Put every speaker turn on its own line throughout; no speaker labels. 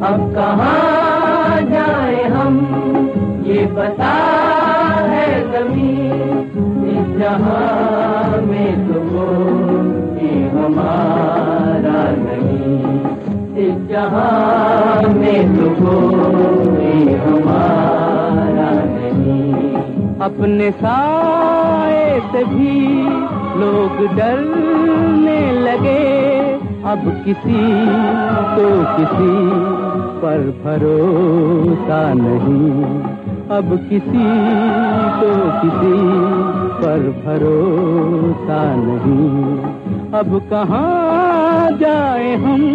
अब कहाँ जाए हम, ये बता है ज़मीं, इस जहां में तो कोई हमारा नहीं, इस जहां में तो कोई हमारा नहीं। अपने साए से भी लोग डरने लगे, अब किसी को किसी पर भरोसा नहीं, अब किसी को किसी पर भरोसा नहीं। अब कहाँ जाए हम।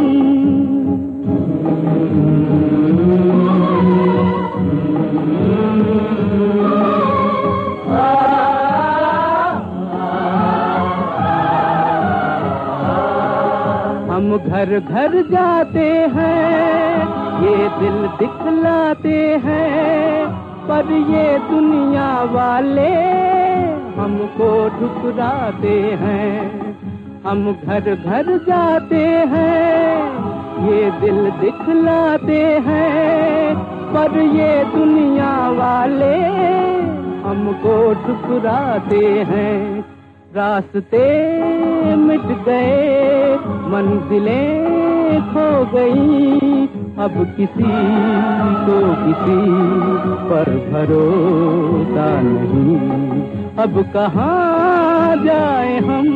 हम घर घर जाते हैं, ये दिल दिखलाते हैं, पर ये दुनिया वाले हमको ठुकराते हैं। हम घर घर जाते हैं, ये दिल दिखलाते हैं, पर ये दुनिया वाले हमको ठुकराते हैं। रास्ते मिट गए, मंजिलें खो गई, अब किसी को किसी पर भरोसा नहीं। अब कहाँ जाए हम।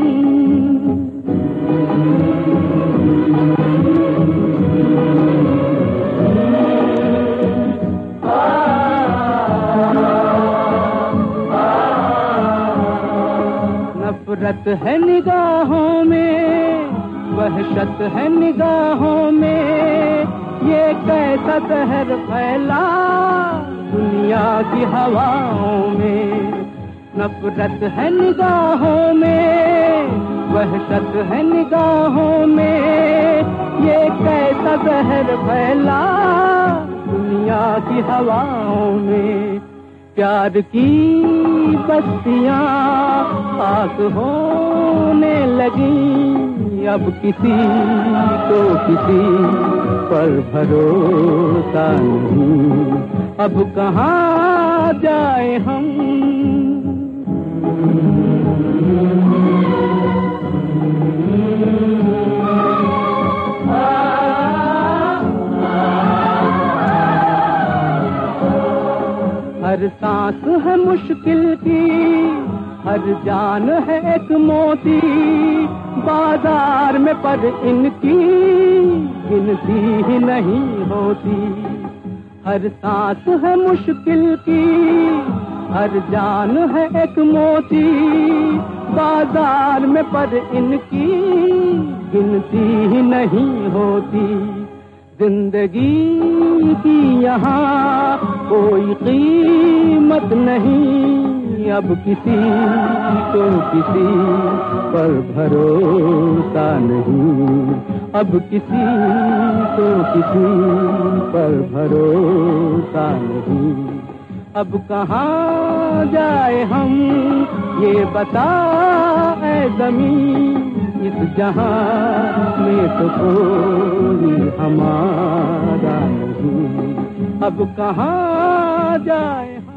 नफरत है निगाहों में, वहशत है निगाहों में, ये कैसा कहर फैला दुनिया की हवाओं में। नफरत है निगाहों में, वहशत है निगाहों में, ये कैसा कहर फैला दुनिया की हवाओं में। प्यार की बस्तियां खाक होने लगी, अब किसी को किसी पर भरोसा नहीं। अब कहाँ जाए हम। हर सांस है मुश्किल की, हर जान है एक मोती, बाजार में पर इनकी गिनती ही नहीं होती। हर सांस है मुश्किल की, हर जान है एक मोती, बाजार में पर इनकी गिनती ही नहीं होती। जिंदगी की यहाँ कोई कीमत नहीं, अब किसी को किसी पर भरोसा नहीं। अब किसी को किसी पर भरोसा नहीं। अब कहाँ जाए हम, ये बता ऐ ज़मीं, इस जहां में तो कोई हमारा नहीं। अब कहाँ जाए हम।